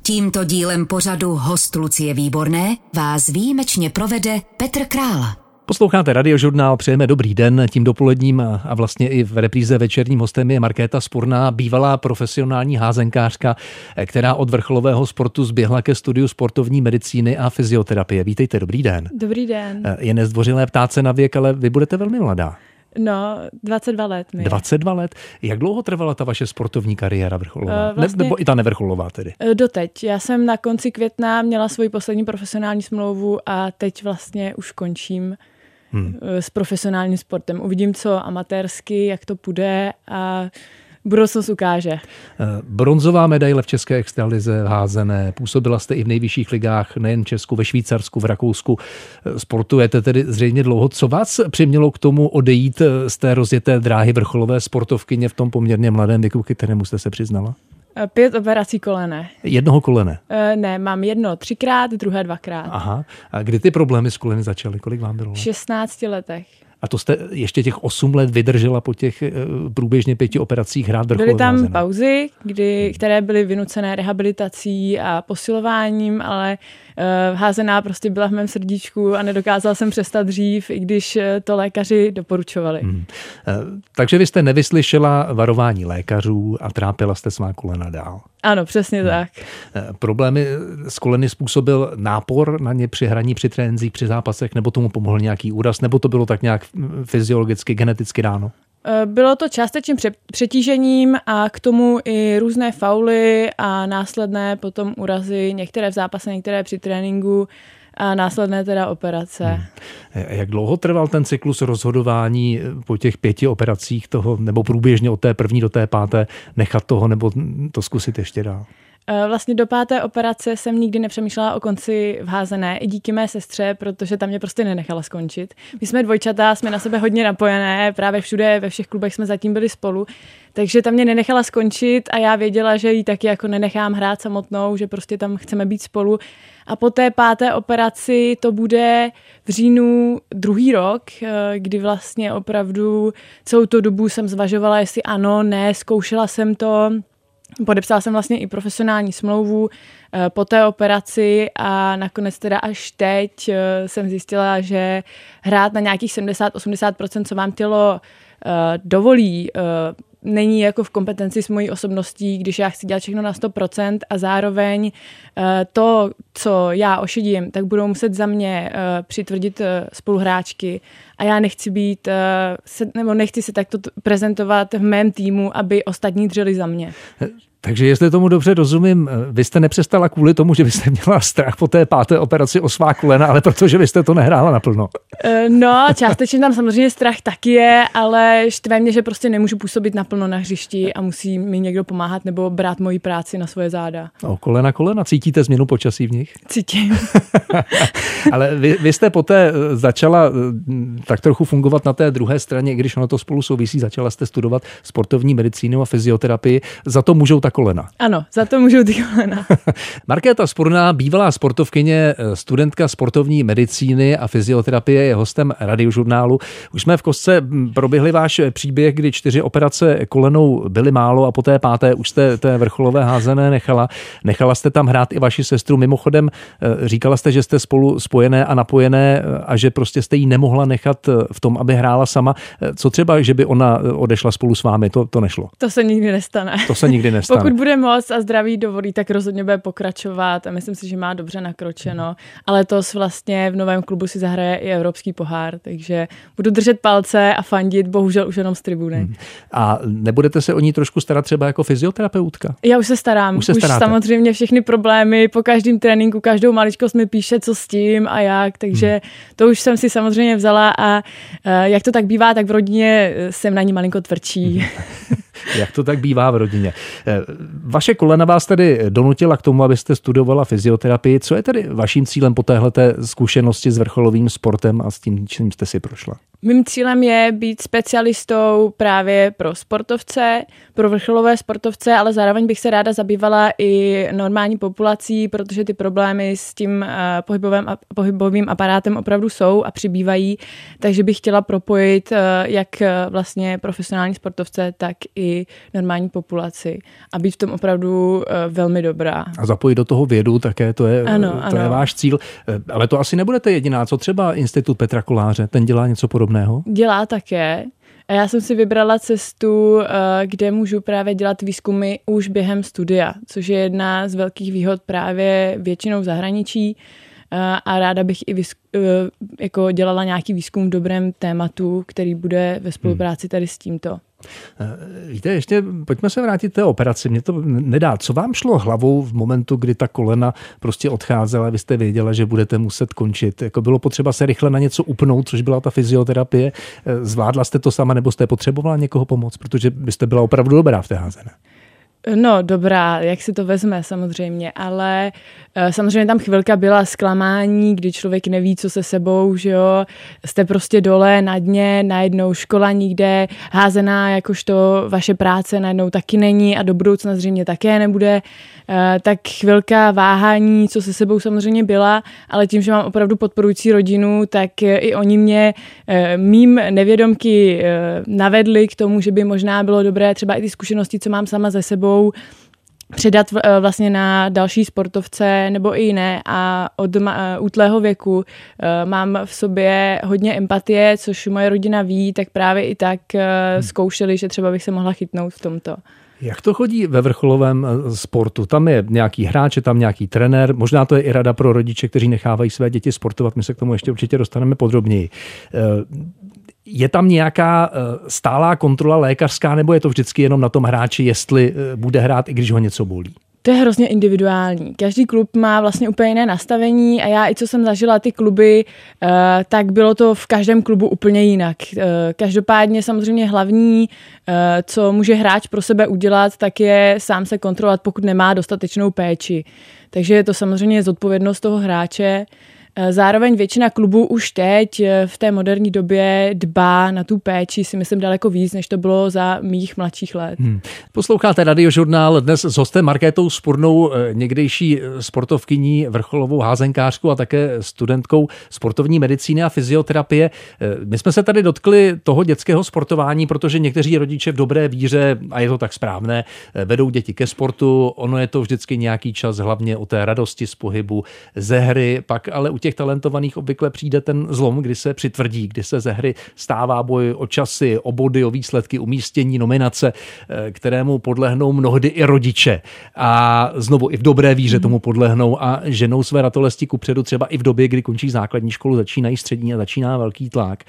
Tímto dílem pořadu Host Lucie Výborné vás výjimečně provede Petr Král. Posloucháte Radiožurnál, přejeme dobrý den. Tím dopoledním a vlastně i v repríze večerním hostem je Markéta Spurná, bývalá profesionální házenkářka, která od vrcholového sportu zběhla ke studiu sportovní medicíny a fyzioterapie. Vítejte, dobrý den. Dobrý den. Je nezdvořilé ptát se na věk, ale vy budete velmi mladá. No, 22 let. 22 let? Jak dlouho trvala ta vaše sportovní kariéra vrcholová? Nebo i ta nevrcholová tedy? Doteď. Já jsem na konci května měla svoji poslední profesionální smlouvu a teď vlastně už končím s profesionálním sportem. Uvidím, co amatérsky, jak to půjde a budoucnost ukáže. Bronzová medaile v české extralize házené. Působila jste i v nejvyšších ligách, nejen v Česku, ve Švýcarsku, v Rakousku. Sportujete tedy zřejmě dlouho. Co vás přimělo k tomu odejít z té rozjeté dráhy vrcholové sportovkyně v tom poměrně mladém věku, ke kterému jste se přiznala? 5 operací kolene. Jednoho kolene? Ne, mám jedno 3krát, druhé 2krát. Aha. A kdy ty problémy s koleny začaly? Kolik vám bylo? V 16 letech. A to jste ještě těch 8 let vydržela po těch průběžně 5 operacích hrát vrcholové Byly tam házené? pauzy, které byly vynucené rehabilitací a posilováním, ale házená prostě byla v mém srdíčku a nedokázala jsem přestat dřív, i když to lékaři doporučovali. Takže vy jste nevyslyšela varování lékařů a trápila jste svá kolena dál. Ano, přesně tak. Problémy s koleny způsobil nápor na ně při hraní, při trénincích, při zápasech, nebo tomu pomohl nějaký úraz, nebo to bylo tak nějak fyziologicky, geneticky dáno? Bylo to částečným přetížením a k tomu i různé fauly a následné potom úrazy, některé v zápase, některé při tréninku a následné teda operace. Jak dlouho trval ten cyklus rozhodování po těch 5 operacích toho, nebo průběžně od té první do té 5. nechat toho, nebo to zkusit ještě dál? Vlastně do 5. operace jsem nikdy nepřemýšlela o konci v házené, i díky mé sestře, protože tam mě prostě nenechala skončit. My jsme dvojčata, jsme na sebe hodně napojené, právě všude, ve všech klubech jsme zatím byli spolu, takže tam mě nenechala skončit a já věděla, že ji taky jako nenechám hrát samotnou, že prostě tam chceme být spolu. A po té 5. operaci to bude v říjnu druhý rok, kdy vlastně opravdu celou tu dobu jsem zvažovala, jestli ano, ne, zkoušela jsem to. Podepsala jsem vlastně i profesionální smlouvu po té operaci a nakonec teda až teď jsem zjistila, že hrát na nějakých 70-80%, co vám tělo dovolí, není jako v kompetenci s mojí osobností, když já chci dělat všechno na 100% a zároveň to, co já ošidím, tak budou muset za mě přitvrdit spoluhráčky a já nechci být, nebo nechci se takto prezentovat v mém týmu, aby ostatní dřeli za mě. Takže jestli tomu dobře rozumím, vy jste nepřestala kvůli tomu, že byste měla strach po té 5. operaci o svá kolena, ale protože vy jste to nehrála naplno. No, částečně tam samozřejmě strach taky je, ale štve mě, že prostě nemůžu působit naplno na hřišti a musí mi někdo pomáhat nebo brát moji práci na svoje záda. O kolena, cítíte změnu počasí v nich? Cítím. Ale vy jste poté začala tak trochu fungovat na té druhé straně, když ono to spolu souvisí, začala jste studovat sportovní medicínu a fyzioterapii. Za to můžou ta kolena. Ano, za to můžou ty kolena. Markéta Spurná, bývalá sportovkyně, studentka sportovní medicíny a fyzioterapie, je hostem Radiožurnálu. Už jsme v kostce proběhli váš příběh, kdy 4 operace kolenou byly málo a po té 5. už jste té vrcholové házené nechala. Nechala jste tam hrát i vaši sestru. Mimochodem, říkala jste, že jste spolu spojené a napojené a že prostě jste jí nemohla nechat v tom, aby hrála sama. Co třeba, že by ona odešla spolu s vámi? To nešlo. To se nikdy nestane. To se nikdy nestane. Pokud bude moc a zdraví dovolí, tak rozhodně bude pokračovat a myslím si, že má dobře nakročeno. Ale to vlastně v novém klubu si zahraje i evropský pohár, takže budu držet palce a fandit, bohužel už jenom z tribuny. A nebudete se o ní trošku starat třeba jako fyzioterapeutka? Já už se starám. Už samozřejmě všechny problémy, po každém tréninku, každou maličkost mi píše, co s tím a jak, takže to už jsem si samozřejmě vzala a jak to tak bývá, tak v rodině jsem na ní malinko tvrdší. Jak to tak bývá v rodině. Vaše kolena vás tedy donutila k tomu, abyste studovala fyzioterapii. Co je tedy vaším cílem po téhleté zkušenosti s vrcholovým sportem a s tím, čím jste si prošla? Mým cílem je být specialistou právě pro sportovce, pro vrcholové sportovce, ale zároveň bych se ráda zabývala i normální populací, protože ty problémy s tím pohybovým aparátem opravdu jsou a přibývají, takže bych chtěla propojit jak vlastně profesionální sportovce, tak i normální populaci a být v tom opravdu velmi dobrá. A zapojit do toho vědu také, to je váš cíl. Ale to asi nebudete jediná, co třeba Institut Petra Koláře, ten dělá něco podobného? Dělá také. A já jsem si vybrala cestu, kde můžu právě dělat výzkumy už během studia, což je jedna z velkých výhod právě většinou v zahraničí. A ráda bych i jako dělala nějaký výzkum v dobrém tématu, který bude ve spolupráci tady s tímto. Víte, ještě pojďme se vrátit k té operaci. Mě to nedá. Co vám šlo hlavou v momentu, kdy ta kolena prostě odcházela, vy jste věděla, že budete muset končit? Jako bylo potřeba se rychle na něco upnout, což byla ta fyzioterapie. Zvládla jste to sama, nebo jste potřebovala někoho pomoct? Protože byste byla opravdu dobrá v té házené. No dobrá, jak si to vezme samozřejmě, ale samozřejmě tam chvilka byla zklamání, kdy člověk neví, co se sebou, že jo, jste prostě dole na dně, najednou škola nikde, házená jakožto vaše práce najednou taky není a do budoucna zřejmě také nebude, tak chvilka váhání, co se sebou samozřejmě byla, ale tím, že mám opravdu podporující rodinu, tak i oni mě mým nevědomky navedli k tomu, že by možná bylo dobré třeba i ty zkušenosti, co mám sama ze sebou, předat vlastně na další sportovce nebo i jiné a od útlého věku mám v sobě hodně empatie, což moje rodina ví, tak právě i tak zkoušeli, že třeba bych se mohla chytnout v tomto. Jak to chodí ve vrcholovém sportu? Tam je nějaký hráč, je tam nějaký trenér, možná to je i rada pro rodiče, kteří nechávají své děti sportovat, my se k tomu ještě určitě dostaneme podrobněji. Je tam nějaká stálá kontrola lékařská, nebo je to vždycky jenom na tom hráči, jestli bude hrát, i když ho něco bolí? To je hrozně individuální. Každý klub má vlastně úplně jiné nastavení a já i co jsem zažila ty kluby, tak bylo to v každém klubu úplně jinak. Každopádně samozřejmě hlavní, co může hráč pro sebe udělat, tak je sám se kontrolovat, pokud nemá dostatečnou péči. Takže je to samozřejmě zodpovědnost toho hráče. Zároveň většina klubů už teď v té moderní době dbá na tu péči, si myslím daleko víc, než to bylo za mých mladších let. Posloucháte Radiožurnál dnes s hostem Markétou Spurnou, někdejší sportovkyní, vrcholovou házenkářkou a také studentkou sportovní medicíny a fyzioterapie. My jsme se tady dotkli toho dětského sportování, protože někteří rodiče v dobré víře, a je to tak správné, vedou děti ke sportu. Ono je to vždycky nějaký čas, hlavně o té radosti z pohybu, ze hry, pak ale u těch talentovaných obvykle přijde ten zlom, kdy se přitvrdí, kdy se ze hry stává boj o časy, o body, o výsledky, umístění, nominace, kterému podlehnou mnohdy i rodiče. A znovu i v dobré víře tomu podlehnou a ženou své ratolesti kupředu, třeba i v době, kdy končí základní školu, začínají střední a začíná velký tlak.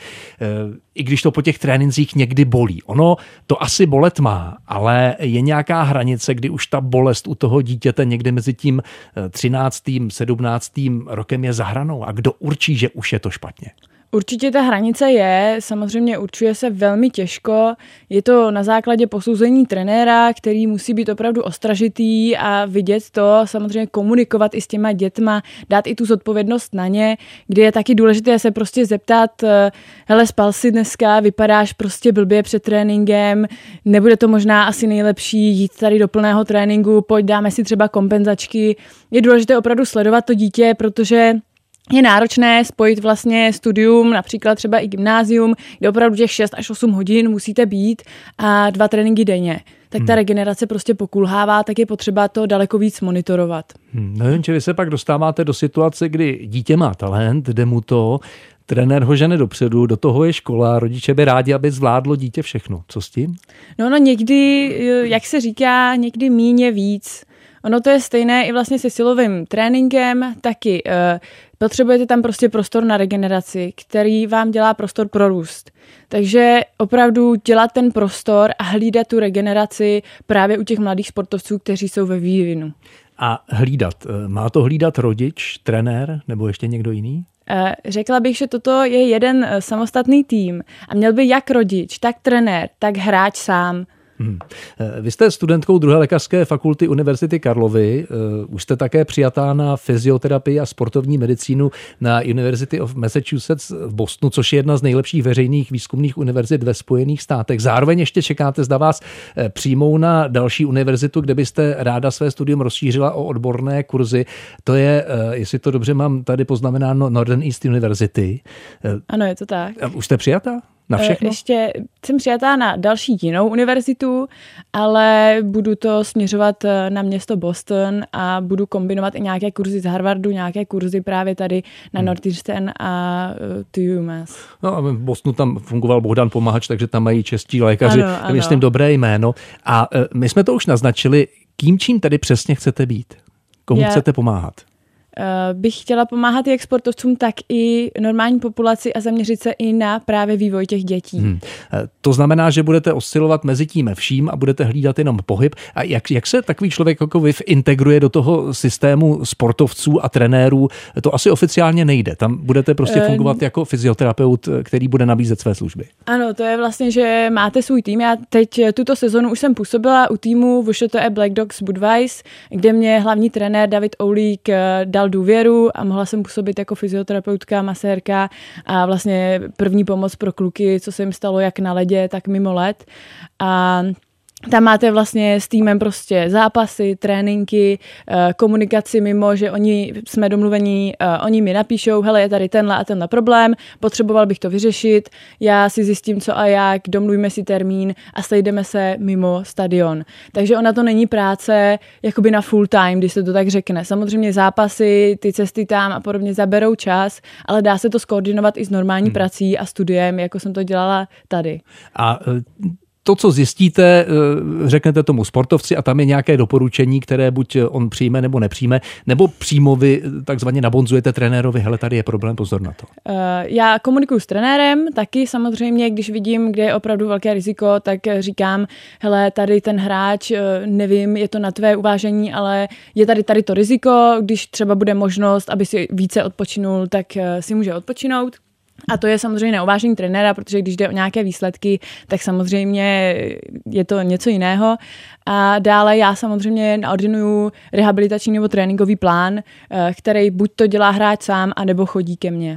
I když to po těch trénincích někdy bolí. Ono to asi bolet má, ale je nějaká hranice, kdy už ta bolest u toho dítěte někdy mezi tím 13., 17. rokem je za hranou. A kdo určí, že už je to špatně? Určitě ta hranice je, samozřejmě určuje se velmi těžko. Je to na základě posouzení trenéra, který musí být opravdu ostražitý a vidět to, samozřejmě komunikovat i s těma dětma, dát i tu zodpovědnost na ně, kdy je taky důležité se prostě zeptat, hele, spal si dneska, vypadáš prostě blbě před tréninkem, nebude to možná asi nejlepší jít tady do plného tréninku, pojď dáme si třeba kompenzačky. Je důležité opravdu sledovat to dítě, protože je náročné spojit vlastně studium, například třeba i gymnázium, kde opravdu těch 6 až 8 hodin musíte být a 2 tréninky denně. Tak ta regenerace prostě pokulhává, tak je potřeba to daleko víc monitorovat. No, vy se pak dostáváte do situace, kdy dítě má talent, jde mu to, trenér ho žene dopředu, do toho je škola, rodiče by rádi, aby zvládlo dítě všechno. Co s tím? No někdy, jak se říká, někdy míň víc. Ono to je stejné i vlastně se silovým tréninkem, taky potřebujete tam prostě prostor na regeneraci, který vám dělá prostor pro růst. Takže opravdu dělat ten prostor a hlídat tu regeneraci právě u těch mladých sportovců, kteří jsou ve vývinu. A hlídat, má to hlídat rodič, trenér nebo ještě někdo jiný? Řekla bych, že toto je jeden samostatný tým a měl by jak rodič, tak trenér, tak hráč sám Vy jste studentkou druhé lékařské fakulty Univerzity Karlovy. Už jste také přijatá na fyzioterapii a sportovní medicínu na University of Massachusetts v Bostonu, což je jedna z nejlepších veřejných výzkumných univerzit ve Spojených státech. Zároveň ještě čekáte, zda vás přijmou na další univerzitu, kde byste ráda své studium rozšířila o odborné kurzy. To je, jestli to dobře mám tady poznamenáno, Northern East University. Ano, je to tak. Už jste přijatá? Na všechno? Ještě jsem přijatá na další jinou univerzitu, ale budu to směřovat na město Boston a budu kombinovat i nějaké kurzy z Harvardu, nějaké kurzy právě tady na Northeastern a UMass. No a v Bostonu tam fungoval Bohdan Pomahač, takže tam mají čeští lékaři, ano. myslím, dobré jméno. A my jsme to už naznačili, čím tady přesně chcete být? Komu chcete pomáhat? Bych chtěla pomáhat jak sportovcům, tak i normální populaci a zaměřit se i na právě vývoj těch dětí. To znamená, že budete oscilovat mezi tím vším a budete hlídat jenom pohyb. A jak se takový člověk jako vy integruje do toho systému sportovců a trenérů? To asi oficiálně nejde. Tam budete prostě fungovat jako fyzioterapeut, který bude nabízet své služby. Ano, to je vlastně, že máte svůj tým. Já teď tuto sezonu už jsem působila u týmu VŠTE Black Dogs Budweis, kde mě hlavní trenér David Oulík dal důvěru a mohla jsem působit jako fyzioterapeutka, masérka a vlastně první pomoc pro kluky, co se jim stalo jak na ledě, tak mimo led. A tam máte vlastně s týmem prostě zápasy, tréninky, komunikaci mimo, že jsme domluvení, oni mi napíšou, hele, je tady tenhle a tenhle problém, potřeboval bych to vyřešit, já si zjistím co a jak, domluvíme si termín a sejdeme se mimo stadion. Takže ona to není práce jakoby na full time, když se to tak řekne. Samozřejmě zápasy, ty cesty tam a podobně zaberou čas, ale dá se to skoordinovat i s normální prací a studiem, jako jsem to dělala tady. A to, co zjistíte, řeknete tomu sportovci a tam je nějaké doporučení, které buď on přijme nebo nepřijme, nebo přímo vy takzvaně nabonzujete trenérovi, hele, tady je problém, pozor na to. Já komunikuju s trenérem, taky samozřejmě, když vidím, kde je opravdu velké riziko, tak říkám, hele, tady ten hráč, nevím, je to na tvé uvážení, ale je tady to riziko, když třeba bude možnost, aby si více odpočinul, tak si může odpočinout. A to je samozřejmě na uvážení trenéra, protože když jde o nějaké výsledky, tak samozřejmě je to něco jiného. A dále já samozřejmě naordinuju rehabilitační nebo tréninkový plán, který buď to dělá hráč sám, anebo chodí ke mně.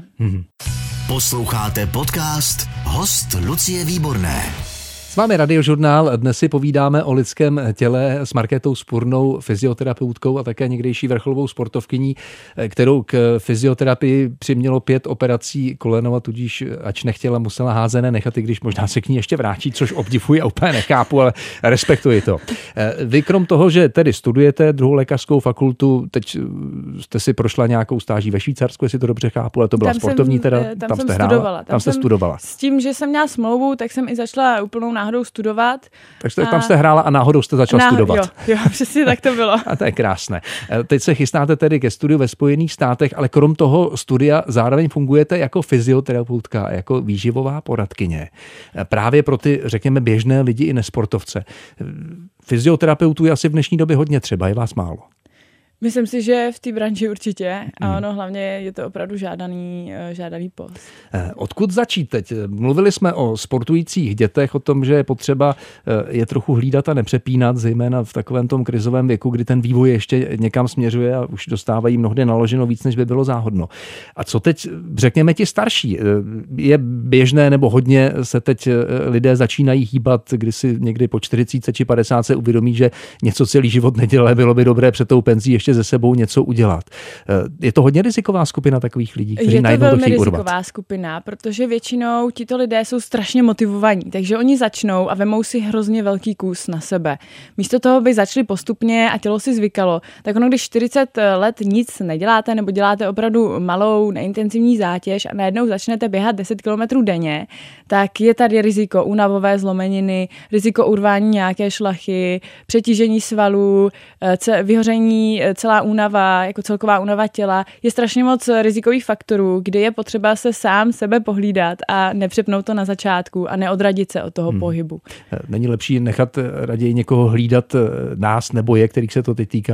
Posloucháte podcast Host Lucie Výborné. S vámi Radiožurnál, dnes si povídáme o lidském těle s Markétou Spurnou, fyzioterapeutkou a také někdejší vrcholovou sportovkyní, kterou k fyzioterapii přimělo 5 operací kolenou a tudíž, ač nechtěla, musela házené nechat, i když možná se k ní ještě vrátí, což obdivuji a úplně nechápu, ale respektuji to. Vy krom toho, že tedy studujete druhou lékařskou fakultu, teď jste si prošla nějakou stáží ve Švýcarsku, jestli to dobře chápu, ale to byla sportovní teda, tam jste hrála. Tam jste studovala. S tím, že jsem měla smlouvu, tak jsem i začala úplnou náhodou studovat. Takže tam jste hrála a náhodou jste začala studovat. Jo, přesně tak to bylo. A to je krásné. Teď se chystáte tedy ke studiu ve Spojených státech, ale krom toho studia zároveň fungujete jako fyzioterapeutka, jako výživová poradkyně. Právě pro ty, řekněme, běžné lidi i nesportovce. Fyzioterapeutů je asi v dnešní době hodně třeba, je vás málo. Myslím si, že v té branži určitě. A ono hlavně je to opravdu žádaný post. Odkud začít teď? Mluvili jsme o sportujících dětech, o tom, že je potřeba je trochu hlídat a nepřepínat, zejména v takovém tom krizovém věku, kdy ten vývoj ještě někam směřuje a už dostávají mnohdy naloženo víc, než by bylo záhodno. A co teď, řekněme, ti starší? Je běžné nebo hodně se teď lidé začínají hýbat, kdy si někdy po 40 či 50 se uvědomí, že něco celý život nedělá, bylo by dobré před tou penzí ještě ze sebou něco udělat. Je to hodně riziková skupina takových lidí, kteří najednou to chtějí urvat? Je to velmi riziková skupina, protože většinou tito lidé jsou strašně motivovaní, takže oni začnou a vemou si hrozně velký kus na sebe. Místo toho, by začali postupně a tělo si zvykalo, tak ono, když 40 let nic neděláte nebo děláte opravdu malou neintenzivní zátěž a najednou začnete běhat 10 km denně, tak je tady riziko únavové zlomeniny, riziko urvání nějaké šlachy, přetížení svalů, vyhoření, celá únava, jako celková únava těla, je strašně moc rizikových faktorů, kdy je potřeba se sám sebe pohlídat a nepřepnout to na začátku a neodradit se od toho pohybu. Není lepší nechat raději někoho hlídat nás nebo je, kterých se to teď týká?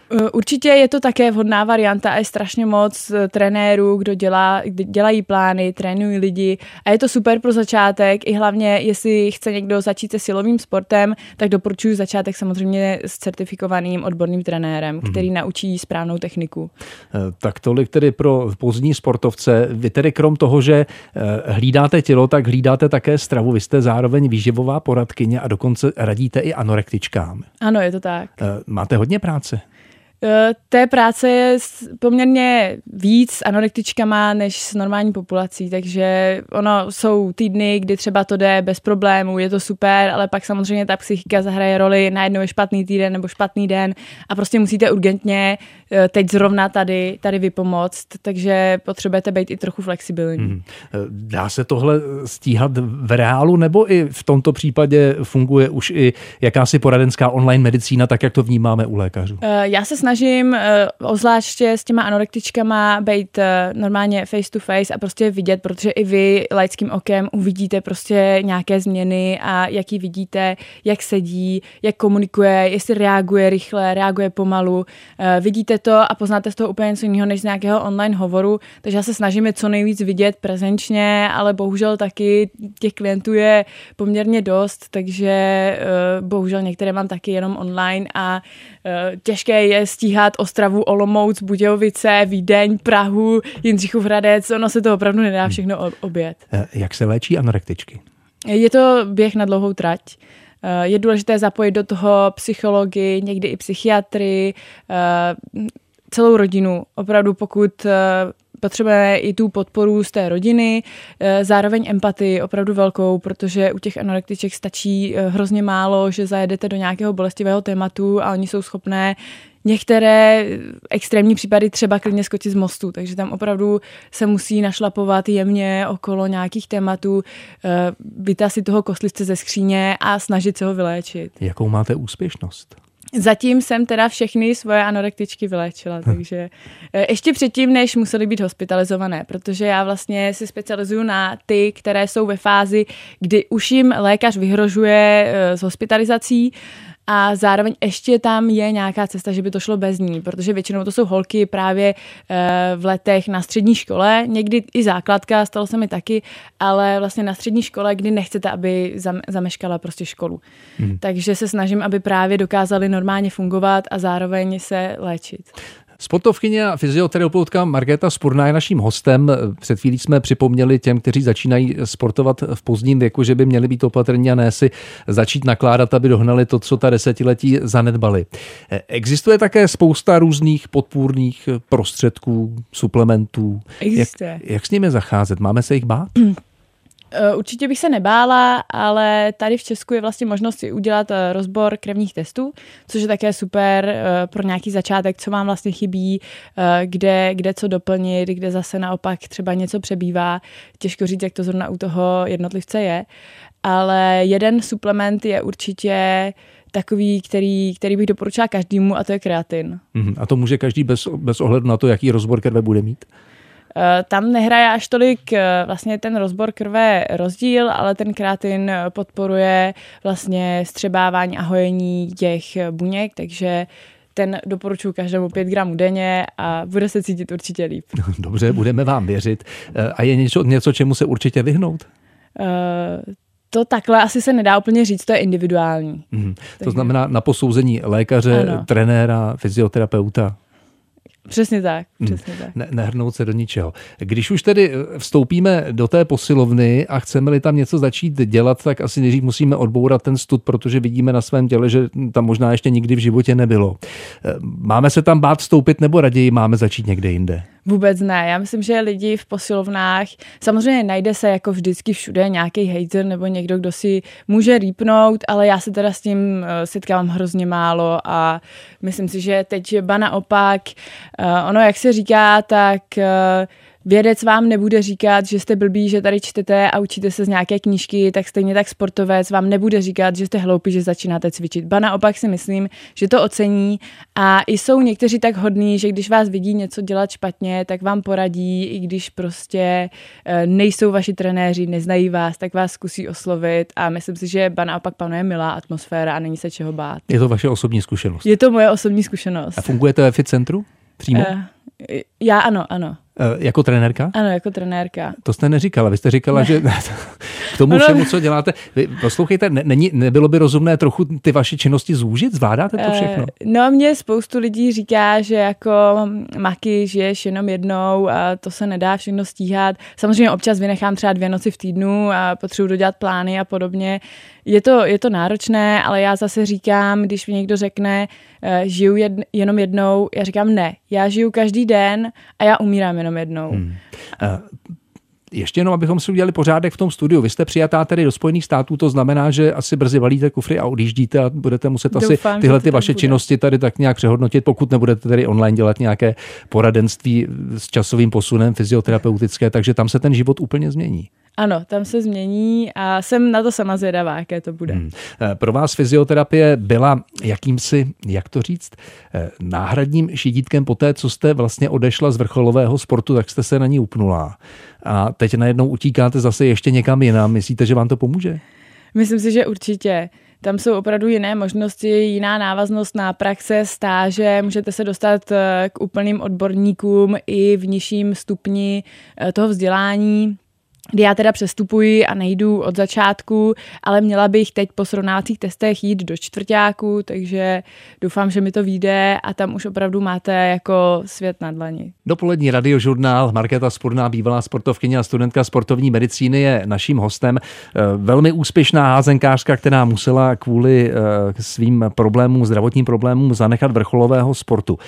Určitě je to také vhodná varianta a je strašně moc trenérů, kdo dělají plány, trénují lidi a je to super pro začátek i hlavně, jestli chce někdo začít se silovým sportem, tak doporučuji začátek samozřejmě s certifikovaným odborným trenérem, který naučí správnou techniku. Tak tolik tedy pro pozdní sportovce. Vy tedy krom toho, že hlídáte tělo, tak hlídáte také stravu. Vy jste zároveň výživová poradkyně a dokonce radíte i anorektičkám. Ano, je to tak. Máte hodně práce? Té práce je poměrně víc s anorektičkama než s normální populací, takže ono jsou týdny, kdy třeba to jde bez problémů, je to super, ale pak samozřejmě ta psychika zahraje roli, najednou je špatný týden nebo špatný den a prostě musíte urgentně teď zrovna tady vypomoct, takže potřebujete být i trochu flexibilní. Dá se tohle stíhat v reálu, nebo i v tomto případě funguje už i jakási poradenská online medicína, tak jak to vnímáme u lékařů? Já se snažím ozvláště s těma anorektičkama být normálně face to face a prostě vidět, protože i vy laickým okem uvidíte prostě nějaké změny a jak ji vidíte, jak sedí, jak komunikuje, jestli reaguje rychle, reaguje pomalu. Vidíte to a poznáte z toho úplně něco jiného než z nějakého online hovoru, takže já se snažím je co nejvíc vidět prezenčně, ale bohužel taky těch klientů je poměrně dost, takže bohužel některé mám taky jenom online a těžké je stíhat Ostravu, Olomouc, Budějovice, Vídeň, Prahu, Jindřichův Hradec, ono se to opravdu nedá všechno objet. Jak se léčí anorektičky? Je to běh na dlouhou trať. Je důležité zapojit do toho psychology, někdy i psychiatry, celou rodinu. Opravdu pokud potřebujeme i tu podporu z té rodiny, zároveň empatii opravdu velkou, protože u těch anorektiček stačí hrozně málo, že zajedete do nějakého bolestivého tématu a oni jsou schopné některé extrémní případy třeba klidně skočit z mostu, takže tam opravdu se musí našlapovat jemně okolo nějakých tématů, vytasit toho kostlivce ze skříně a snažit se ho vyléčit. Jakou máte úspěšnost? Zatím jsem teda všechny svoje anorektičky vyléčila, takže ještě předtím, než museli být hospitalizované, protože já vlastně se specializuju na ty, které jsou ve fázi, kdy už jim lékař vyhrožuje s hospitalizací a zároveň ještě tam je nějaká cesta, že by to šlo bez ní, protože většinou to jsou holky právě v letech na střední škole, někdy i základka, stalo se mi taky, ale vlastně na střední škole, kdy nechcete, aby zameškala prostě školu. Takže se snažím, aby právě dokázali normálně fungovat a zároveň se léčit. Sportovkyně a fyzioterapeutka Markéta Spurná je naším hostem. Před chvílí jsme připomněli těm, kteří začínají sportovat v pozdním věku, že by měli být opatrní a ne si začít nakládat, aby dohnali to, co ta desetiletí zanedbali. Existuje také spousta různých podpůrných prostředků, suplementů. Existuje. Jak s nimi zacházet? Máme se jich bát? Určitě bych se nebála, ale tady v Česku je vlastně možnost si udělat rozbor krevních testů, což je také super pro nějaký začátek, co vám vlastně chybí, kde co doplnit, kde zase naopak třeba něco přebývá. Těžko říct, jak to zrovna u toho jednotlivce je, ale jeden suplement je určitě takový, který bych doporučila každému, a to je kreatin. A to může každý bez ohledu na to, jaký rozbor krve bude mít? Tam nehraje až tolik vlastně ten rozbor krve rozdíl, ale ten kreatin podporuje vlastně střebávání a hojení těch buněk, takže ten doporučuji každému 5 gramů denně a bude se cítit určitě líp. Dobře, budeme vám věřit. A je něco čemu se určitě vyhnout? To takhle asi se nedá úplně říct, to je individuální. To znamená na posouzení lékaře, ano, trenéra, fyzioterapeuta. Přesně tak. Nehrnout se do ničeho. Když už tedy vstoupíme do té posilovny a chceme-li tam něco začít dělat, tak asi nejdřív musíme odbourat ten stud, protože vidíme na svém těle, že tam možná ještě nikdy v životě nebylo. Máme se tam bát vstoupit nebo raději máme začít někde jinde? Vůbec ne. Já myslím, že lidi v posilovnách, samozřejmě najde se jako vždycky všude nějaký hejter nebo někdo, kdo si může rýpnout, ale já se teda s tím setkávám hrozně málo a myslím si, že teď ba naopak, ono jak se říká, tak vědec vám nebude říkat, že jste blbí, že tady čtete a učíte se z nějaké knížky, tak stejně tak sportovec vám nebude říkat, že jste hloupí, že začínáte cvičit. Ba naopak si myslím, že to ocení a i jsou někteří tak hodní, že když vás vidí něco dělat špatně, tak vám poradí, i když prostě nejsou vaši trenéři, neznají vás, tak vás zkusí oslovit a myslím si, že ba naopak panuje milá atmosféra a není se čeho bát. Je to vaše osobní zkušenost? Je to moje osobní zkušenost. A fungujete ve Fitcentru přímo? Já ano. Jako trenérka? Ano, jako trenérka. To jste neříkala, vy jste říkala, že k tomu všemu, co děláte. Vy, poslouchejte, nebylo by rozumné trochu ty vaše činnosti zúžit? Zvládáte to všechno? No, mě spoustu lidí říká, že jako Maki žiješ jenom jednou a to se nedá všechno stíhat. Samozřejmě občas vynechám třeba 2 noci v týdnu a potřebuji dodělat plány a podobně. Je to náročné, ale já zase říkám, když mi někdo řekne, žiju jenom jednou, já říkám ne, já žiju každý den a já umírám jenom jednou. Ještě jenom, abychom si udělali pořádek v tom studiu. Vy jste přijatá tedy do Spojených států, to znamená, že asi brzy balíte kufry a odjíždíte a budete muset Doufám, asi tyhle ty vaše činnosti tady tak nějak přehodnotit, pokud nebudete tedy online dělat nějaké poradenství s časovým posunem fyzioterapeutické, takže tam se ten život úplně změní. Ano, tam se změní a jsem na to sama zvědavá, jaké to bude. Pro vás fyzioterapie byla jakýmsi, jak to říct, náhradním šidítkem po té, co jste vlastně odešla z vrcholového sportu, tak jste se na ní upnula. A teď najednou utíkáte zase ještě někam jinam. Myslíte, že vám to pomůže? Myslím si, že určitě. Tam jsou opravdu jiné možnosti, jiná návaznost na praxe, stáže, můžete se dostat k úplným odborníkům i v nižším stupni toho vzdělání, kdy já teda přestupuji a nejdu od začátku, ale měla bych teď po srovnávacích testech jít do čtvrťáku, takže doufám, že mi to vyjde a tam už opravdu máte jako svět na dlani. Dopolední radiožurnál. Markéta Spurná, bývalá sportovkyně a studentka sportovní medicíny, je naším hostem. Velmi úspěšná házenkářka, která musela kvůli svým problémům, zdravotním problémům zanechat vrcholového sportu.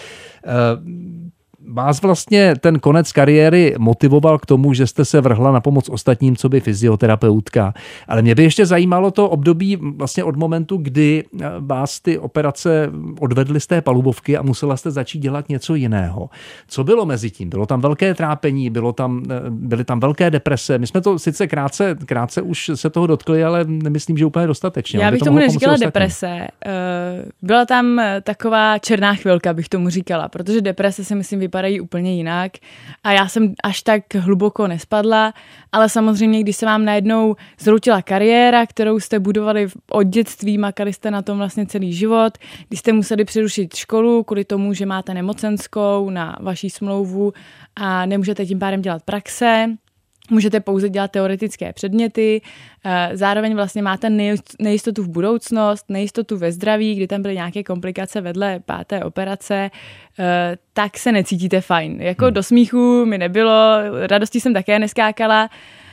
Vás vlastně ten konec kariéry motivoval k tomu, že jste se vrhla na pomoc ostatním, co by fyzioterapeutka. Ale mě by ještě zajímalo to období vlastně od momentu, kdy vás ty operace odvedly z té palubovky a musela jste začít dělat něco jiného. Co bylo mezi tím? Bylo tam velké trápení, byly tam velké deprese. My jsme to sice krátce už se toho dotkli, ale nemyslím, že úplně dostatečně. Já bych tomu neříkala deprese. Byla tam taková černá chvilka, bych tomu říkala, protože deprese si myslím vypadají úplně jinak a já jsem až tak hluboko nespadla, ale samozřejmě, když se vám najednou zhroutila kariéra, kterou jste budovali od dětství, makali jste na tom vlastně celý život, když jste museli přerušit školu kvůli tomu, že máte nemocenskou na vaší smlouvu a nemůžete tím pádem dělat praxe, můžete pouze dělat teoretické předměty, zároveň vlastně máte nejistotu v budoucnost, nejistotu ve zdraví, kdy tam byly nějaké komplikace vedle 5. operace, tak se necítíte fajn. Jako do smíchu mi nebylo, radostí jsem také neskákala,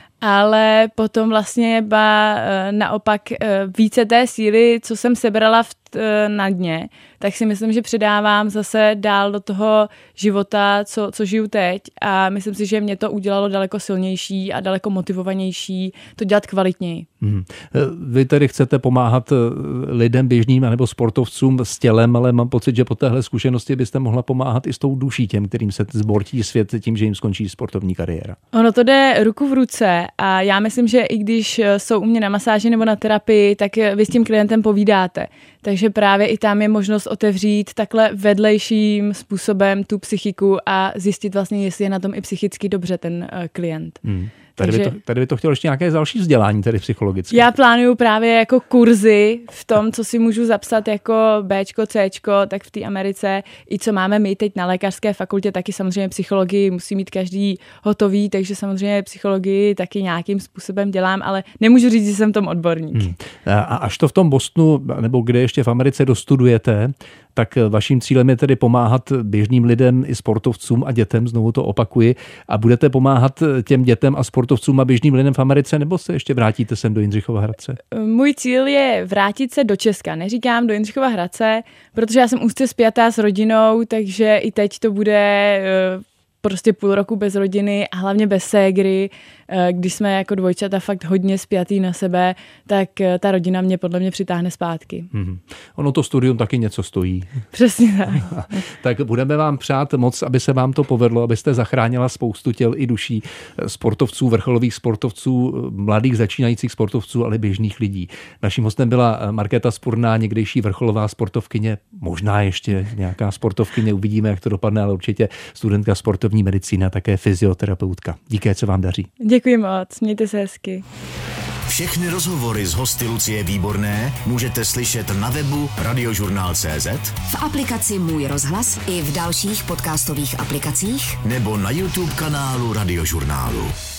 ale potom vlastně naopak více té síly, co jsem sebrala na dně, tak si myslím, že předávám zase dál do toho života, co žiju teď a myslím si, že mě to udělalo daleko silnější a daleko motivovanější to dělat kvalitněji. Vy tedy chcete pomáhat lidem běžným nebo sportovcům s tělem, ale mám pocit, že po téhle zkušenosti byste mohla pomáhat i s tou duší těm, kterým se zbortí svět tím, že jim skončí sportovní kariéra. Ono to jde ruku v ruce a já myslím, že i když jsou u mě na masáži nebo na terapii, tak vy s tím klientem povídáte. Takže právě i tam je možnost otevřít takhle vedlejším způsobem tu psychiku a zjistit vlastně, jestli je na tom i psychicky dobře ten klient. Tady by to chtělo ještě nějaké další vzdělání, tedy psychologické. Já plánuju právě jako kurzy v tom, co si můžu zapsat jako Bčko, Cčko, tak v té Americe, i co máme my teď na lékařské fakultě, taky samozřejmě psychologii musí mít každý hotový, takže samozřejmě psychologii taky nějakým způsobem dělám, ale nemůžu říct, že jsem v tom odborník. A až to v tom Bostonu, nebo kde ještě v Americe dostudujete, tak vaším cílem je tedy pomáhat běžným lidem i sportovcům a dětem, znovu to opakuji, a budete pomáhat těm dětem a sportovcům a běžným lidem v Americe, nebo se ještě vrátíte sem do Jindřichova Hradce? Můj cíl je vrátit se do Česka, neříkám do Jindřichova Hradce, protože já jsem úzce spjatá s rodinou, takže i teď to bude prostě půl roku bez rodiny a hlavně bez ségry. když jsme jako dvojčata fakt hodně spjatý na sebe, tak ta rodina mě podle mě přitáhne zpátky. Ono to studium taky něco stojí. Přesně tak. Tak budeme vám přát moc, aby se vám to povedlo, abyste zachránila spoustu těl i duší sportovců, vrcholových sportovců, mladých začínajících sportovců, ale běžných lidí. Naším hostem byla Markéta Spurná, někdejší vrcholová sportovkyně, možná ještě nějaká sportovkyně, uvidíme, jak to dopadne, ale určitě studentka sportovní medicíny a také fyzioterapeutka. Díky, co vám daří. Děkuji moc, mějte se hezky. Všechny rozhovory s hosty Lucie Výborné můžete slyšet na webu radiožurnál.cz, V aplikaci Můj rozhlas i v dalších podcastových aplikacích nebo na YouTube kanálu Radiožurnálu.